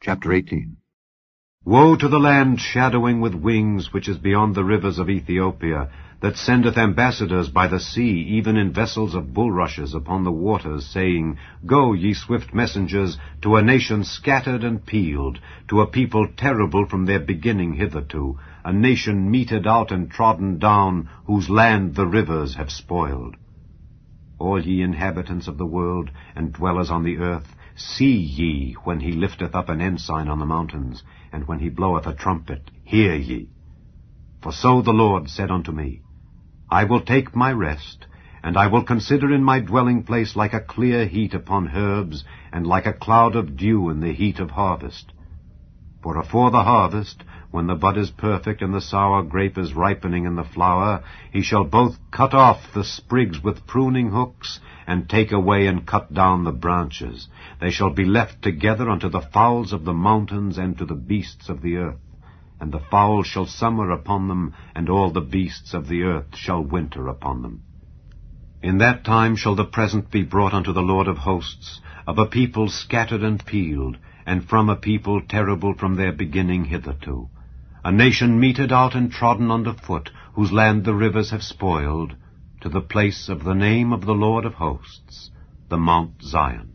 Chapter 18. Woe to the land shadowing with wings, which is beyond the rivers of Ethiopia, that sendeth ambassadors by the sea, even in vessels of bulrushes upon the waters, saying, Go, ye swift messengers, to a nation scattered and peeled, to a people terrible from their beginning hitherto, a nation meted out and trodden down, whose land the rivers have spoiled. All ye inhabitants of the world, and dwellers on the earth, see ye, when he lifteth up an ensign on the mountains, and when he bloweth a trumpet, hear ye. For so the Lord said unto me, I will take my rest, and I will consider in my dwelling place like a clear heat upon herbs, and like a cloud of dew in the heat of harvest. For afore the harvest, when the bud is perfect, and the sour grape is ripening in the flower, he shall both cut off the sprigs with pruning hooks, and take away and cut down the branches. They shall be left together unto the fowls of the mountains, and to the beasts of the earth. And the fowl shall summer upon them, and all the beasts of the earth shall winter upon them. In that time shall the present be brought unto the Lord of hosts, of a people scattered and peeled, and from a people terrible from their beginning hitherto, a nation meted out and trodden under foot, whose land the rivers have spoiled, to the place of the name of the Lord of hosts, the Mount Zion.